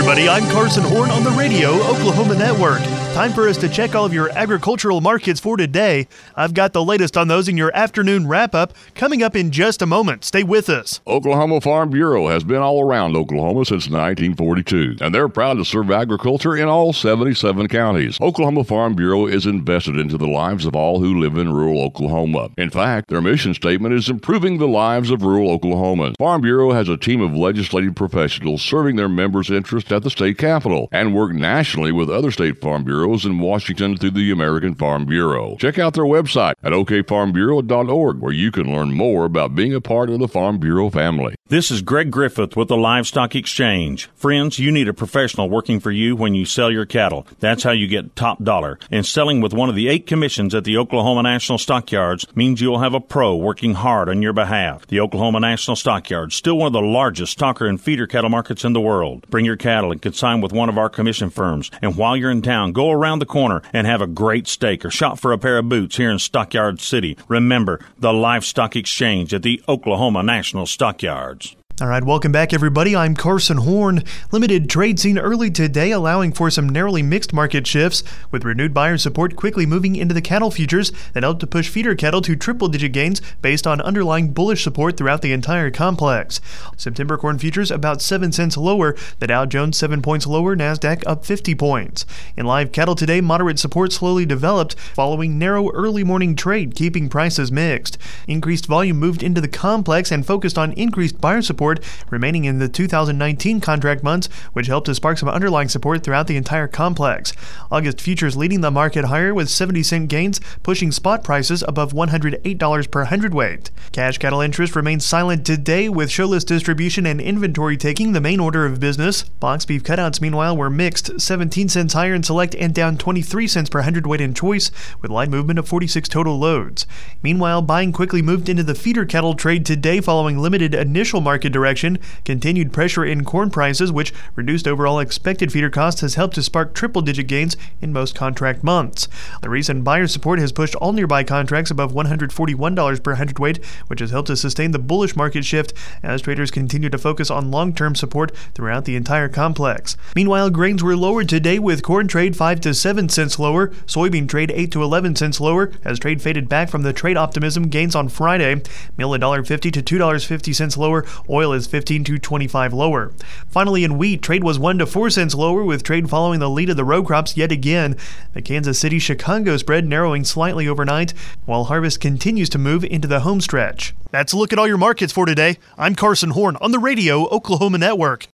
everybody. I'm Carson Horn on the Radio Oklahoma Network. Time for us to check all of your agricultural markets for today. I've got the latest on those in your afternoon wrap-up coming up in just a moment. Stay with us. Oklahoma Farm Bureau has been all around Oklahoma since 1942, and they're proud to serve agriculture in all 77 counties. Oklahoma Farm Bureau is invested into the lives of all who live in rural Oklahoma. In fact, their mission statement is improving the lives of rural Oklahomans. Farm Bureau has a team of legislative professionals serving their members' interests at the state capitol and work nationally with other state farm bureaus in Washington through the American Farm Bureau. Check out their website at okfarmbureau.org, where you can learn more about being a part of the Farm Bureau family. This is Greg Griffith with the Livestock Exchange. Friends, you need a professional working for you when you sell your cattle. That's how you get top dollar. And selling with one of the 8 commissions at the Oklahoma National Stockyards means you'll have a pro working hard on your behalf. The Oklahoma National Stockyards, still one of the largest stocker and feeder cattle markets in the world. Bring your cattle and consign with one of our commission firms. And while you're in town, go around the corner and have a great steak or shop for a pair of boots here in Stockyard City. Remember, the Livestock Exchange at the Oklahoma National Stockyards. All right, welcome back, everybody. I'm Carson Horn. Limited trade seen early today, allowing for some narrowly mixed market shifts, with renewed buyer support quickly moving into the cattle futures that helped to push feeder cattle to triple-digit gains based on underlying bullish support throughout the entire complex. September corn futures about 7 cents lower, the Dow Jones 7 points lower, NASDAQ up 50 points. In live cattle today, moderate support slowly developed following narrow early morning trade, keeping prices mixed. Increased volume moved into the complex and focused on increased buyer support remaining in the 2019 contract months, which helped to spark some underlying support throughout the entire complex. August futures leading the market higher with 70-cent gains, pushing spot prices above $108 per hundredweight. Cash cattle interest remains silent today, with show list distribution and inventory taking the main order of business. Box beef cutouts, meanwhile, were mixed, 17 cents higher in select and down 23 cents per hundredweight in choice, with light movement of 46 total loads. Meanwhile, buying quickly moved into the feeder cattle trade today following limited initial market direction. Continued pressure in corn prices, which reduced overall expected feeder costs, has helped to spark triple-digit gains in most contract months. The recent buyer support has pushed all nearby contracts above $141 per hundredweight, which has helped to sustain the bullish market shift as traders continue to focus on long-term support throughout the entire complex. Meanwhile, grains were lower today, with corn trade 5 to 7 cents lower, soybean trade 8 to 11 cents lower, as trade faded back from the trade optimism gains on Friday. Meal $1.50 to $2.50 lower, oil is 15 to 25 lower. Finally, in wheat, trade was 1 to 4 cents lower, with trade following the lead of the row crops yet again. The Kansas City-Chicago spread narrowing slightly overnight, while harvest continues to move into the home stretch. That's a look at all your markets for today. I'm Carson Horn on the Radio Oklahoma Network.